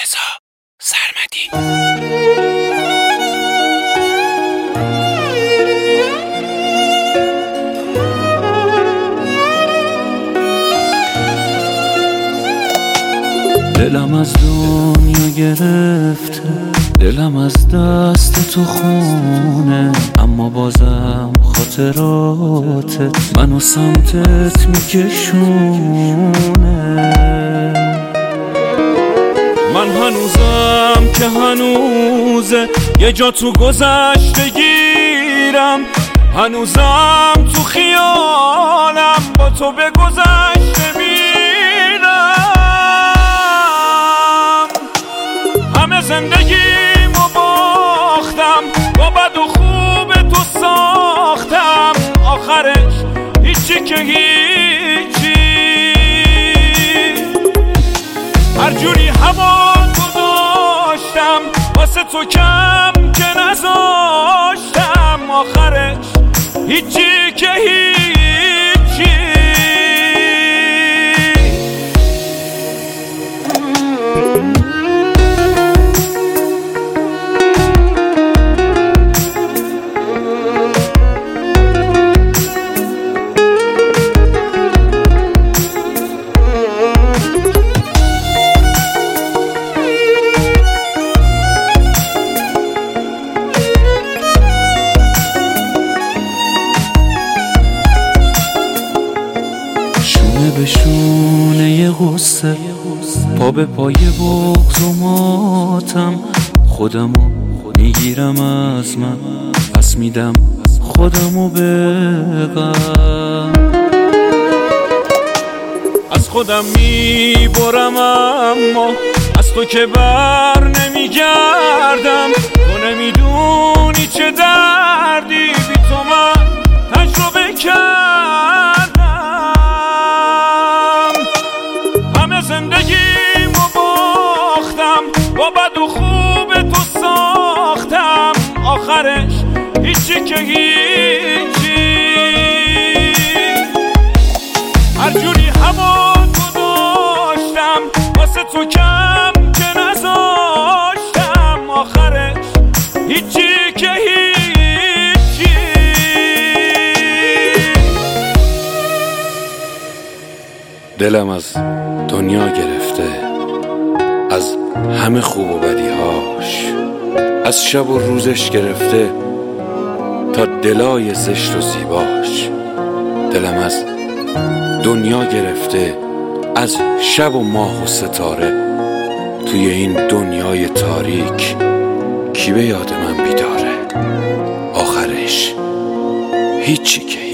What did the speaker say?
رضا سرمدی. دلم از دنیا گرفته، دلم از دست تو خونه، اما بازم خاطراتت منو سمتت میکشونه. من هنوزم که هنوزه یه جا تو گذشته گیرم، هنوزم تو خیالم با تو به گذشته میرم. همه زندگیمو باختم، با بد و خوب تو ساختم، آخرش هیچی که هیچی. هر جوری هوا تو داشتم، واسه تو کم که نذاشتم، آخرش هیچی که هیچی. به شونه ی غصه، پا به پای بغض و ماتم، خودمو میگیرم از من، پس میدم خودمو به غم. از خودم میبرم اما از تو که بر نمیگردم. تو نمیدونی چه دردی بی تو من تجربه کردم. زندگیمو باختم، با بد و خوب تو ساختم، آخرش هیچی که هیچی. هر جوری هوا تو داشتم، واسه تو کم که نذاشتم، آخرش هیچی که هیچی. دلم از دنیا گرفته، از همه خوب و بدیهاش، از شب و روزش گرفته تا دلای زشت و زیباش. دلم از دنیا گرفته، از شب و ماه و ستاره، توی این دنیای تاریک کی به یاد من بیداره، آخرش هیچی که